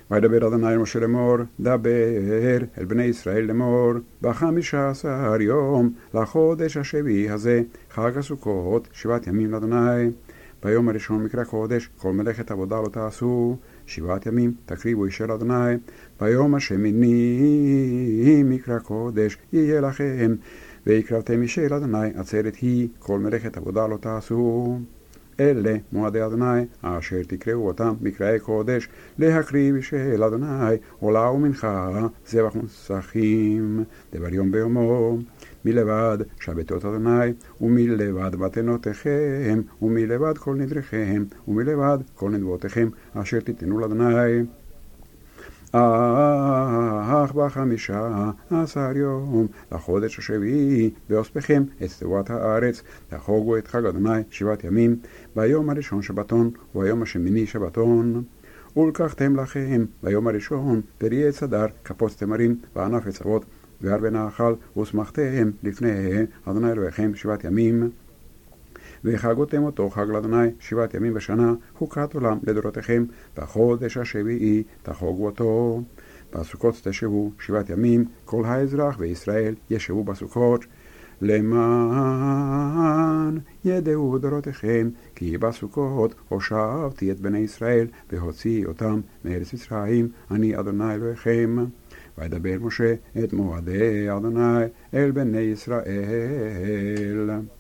וידבר אדוני אל משה לאמור, דבר אל בני ישראל לאמור, ב15 יום לחודש השביעי הזה, חג הסוכות, 7 ימים לאדוני. ביום הראשון מקרא קודש, כל מלאכת עבודה לא תעשו, 7 ימים תקריבו אישה לאדוני. ביום השמיני מקרא קודש יהיה לכם, והקרבתם אישה לאדוני, עצרת היא, כל מלאכת עבודה לא תעשו. אלה מועדי אדוני, אשר תקראו אותם מקראי קודש, להקריב אישה לאדוני, עולה ומנחה, זבח נסכים, דבר יום ביומו. מלבד שבתות אדוני, ומלבד מתנותיכם, ומלבד כל נדריכם, ומלבד כל נדבותיכם, אשר תיתנו לאדוני. אך ב15 יום לחודש השביעי באוספכם את תבואת הארץ, תחוגו את חג אדוני 7 ימים, ביום הראשון שבתון וביום השמיני שבתון. ולקחתם לכם ביום הראשון פרי עץ הדר, כפות תמרים וענף עץ אבות והרבה נחל, ושמחתם לפני אדוני אלוהיכם 7 ימים. וחגותם אותו חג לאדוני 7 ימים בשנה, חוקת עולם לדורותיכם, בחודש השביעי תחוגו אותו. בסוכות תשבו 7 ימים, כל האזרח וישראל ישבו בסוכות, למען ידעו דורותיכם, כי בסוכות הושבתי את בני ישראל, והוציא אותם מארץ מצרים, אני אדוני אלוהיכם. וידבר משה את מועדי אדוני אל בני ישראל.